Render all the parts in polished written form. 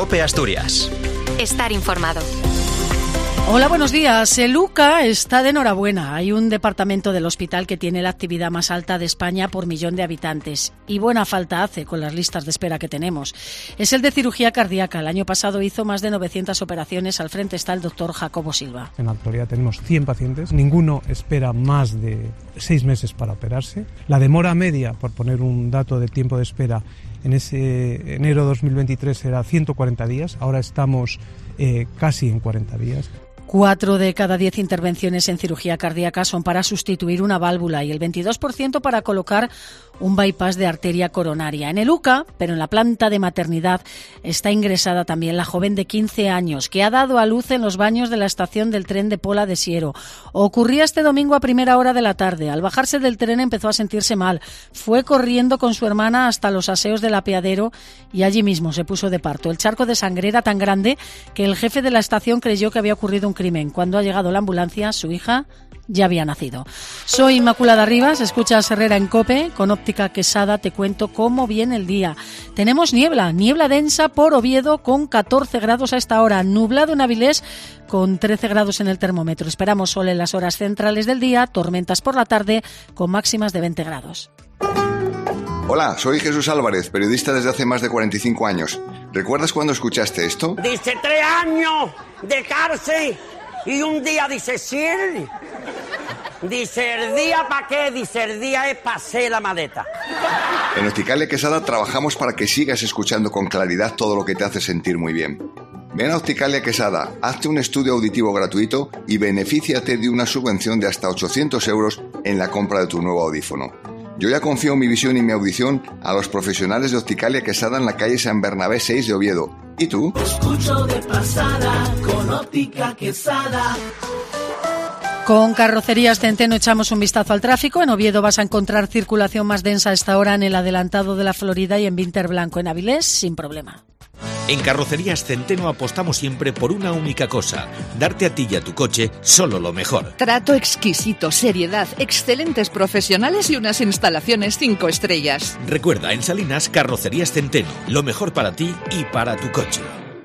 COPE Asturias. Estar informado. Hola, buenos días. El UCA está de enhorabuena. Hay un departamento del hospital que tiene la actividad más alta de España por millón de habitantes. Y buena falta hace con las listas de espera que tenemos. Es el de cirugía cardíaca. El año pasado hizo más de 900 operaciones. Al frente está el doctor Jacobo Silva. En la actualidad tenemos 100 pacientes. Ninguno espera más de 6 meses para operarse. La demora media, por poner un dato de tiempo de espera, en ese enero 2023 era 140 días. Ahora estamos casi en 40 días. 4 de cada 10 intervenciones en cirugía cardíaca son para sustituir una válvula y el 22% para colocar un bypass de arteria coronaria. En el UCA, pero en la planta de maternidad, está ingresada también la joven de 15 años que ha dado a luz en los baños de la estación del tren de Pola de Siero. Ocurría este domingo a primera hora de la tarde. Al bajarse del tren empezó a sentirse mal. Fue corriendo con su hermana hasta los aseos del apeadero y allí mismo se puso de parto. El charco de sangre era tan grande que el jefe de la estación creyó que había ocurrido un crimen. Cuando ha llegado la ambulancia, su hija ya había nacido. Soy Inmaculada Rivas, escuchas Herrera en COPE. Con Óptica Quesada te cuento cómo viene el día. Tenemos niebla densa por Oviedo con 14 grados a esta hora, nublado en Avilés con 13 grados en el termómetro. Esperamos sol en las horas centrales del día, tormentas por la tarde con máximas de 20 grados. Hola, soy Jesús Álvarez, periodista desde hace más de 45 años. ¿Recuerdas cuando escuchaste esto? Dice 3 años de cárcel y un día dice 100. Dice el día ¿para qué? Dice el día es para hacer la maleta. En Opticalia Quesada trabajamos para que sigas escuchando con claridad todo lo que te hace sentir muy bien. Ven a Opticalia Quesada, hazte un estudio auditivo gratuito y benefíciate de una subvención de hasta 800 euros en la compra de tu nuevo audífono. Yo ya confío mi visión y mi audición a los profesionales de Opticalia Quesada en la calle San Bernabé 6 de Oviedo. ¿Y tú? Escucho de pasada con Óptica Quesada. Con Carrocerías Centeno echamos un vistazo al tráfico. En Oviedo vas a encontrar circulación más densa a esta hora en el adelantado de la Florida y en Vinter Blanco. En Avilés, sin problema. En Carrocerías Centeno apostamos siempre por una única cosa: darte a ti y a tu coche solo lo mejor. Trato exquisito, seriedad, excelentes profesionales y unas instalaciones 5 estrellas. Recuerda, en Salinas, Carrocerías Centeno, lo mejor para ti y para tu coche.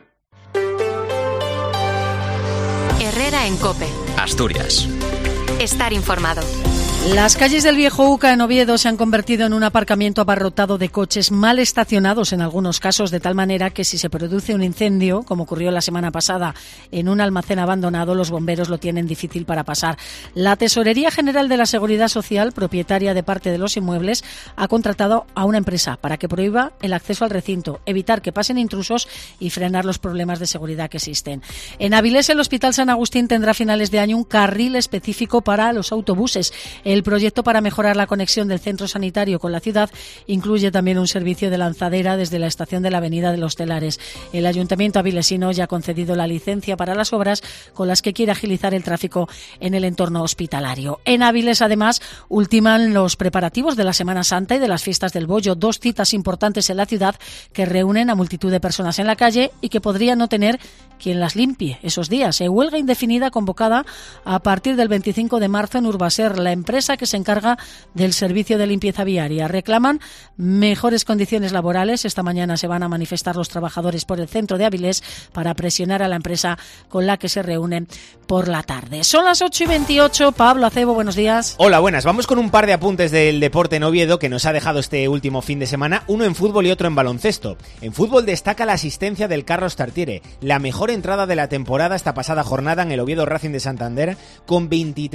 Herrera en COPE Asturias. Estar informado. Las calles del viejo UCA en Oviedo se han convertido en un aparcamiento abarrotado de coches mal estacionados en algunos casos, de tal manera que si se produce un incendio, como ocurrió la semana pasada en un almacén abandonado, los bomberos lo tienen difícil para pasar. La Tesorería General de la Seguridad Social, propietaria de parte de los inmuebles, ha contratado a una empresa para que prohíba el acceso al recinto, evitar que pasen intrusos y frenar los problemas de seguridad que existen. En Avilés, el Hospital San Agustín tendrá a finales de año un carril específico para los autobuses. El proyecto para mejorar la conexión del centro sanitario con la ciudad incluye también un servicio de lanzadera desde la estación de la Avenida de los Telares. El Ayuntamiento avilesino ya ha concedido la licencia para las obras con las que quiere agilizar el tráfico en el entorno hospitalario. En Avilés, además, ultiman los preparativos de la Semana Santa y de las fiestas del Bollo, 2 citas importantes en la ciudad que reúnen a multitud de personas en la calle y que podrían no tener quien las limpie esos días. Huelga indefinida convocada a partir del 25 de marzo en Urbaser, la empresa que se encarga del servicio de limpieza viaria. Reclaman mejores condiciones laborales. Esta mañana se van a manifestar los trabajadores por el centro de Avilés para presionar a la empresa con la que se reúnen por la tarde. Son las 8:28. Pablo Acebo, buenos días. Hola, buenas. Vamos con un par de apuntes del deporte en Oviedo que nos ha dejado este último fin de semana, uno en fútbol y otro en baloncesto. En fútbol destaca la asistencia del Carlos Tartiere, la mejor entrada de la temporada esta pasada jornada en el Oviedo Racing de Santander, con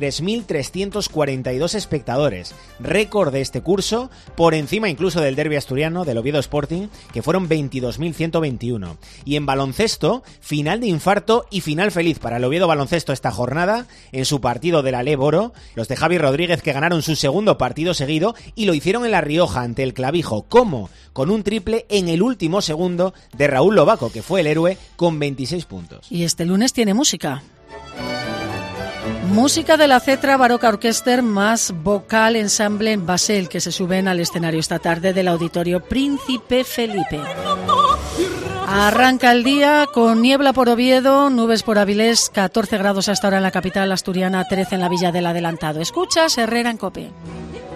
23.342 espectadores, récord de este curso, por encima incluso del derbi asturiano del Oviedo Sporting, que fueron 22.121. Y en baloncesto, final de infarto y final feliz para el Oviedo Baloncesto esta jornada, en su partido de la Le Boro, los de Javi Rodríguez, que ganaron su segundo partido seguido y lo hicieron en La Rioja ante el Clavijo. ¿Cómo? Con un triple en el último segundo de Raúl Lobaco, que fue el héroe, con 26 puntos. Y este lunes tiene música. Música de la Cetra Baroca Orchester más Vocal Ensemble en Basel, que se suben al escenario esta tarde del Auditorio Príncipe Felipe. Arranca el día con niebla por Oviedo, nubes por Avilés, 14 grados hasta ahora en la capital asturiana, 13 en la Villa del Adelantado. Escuchas Herrera en COPE.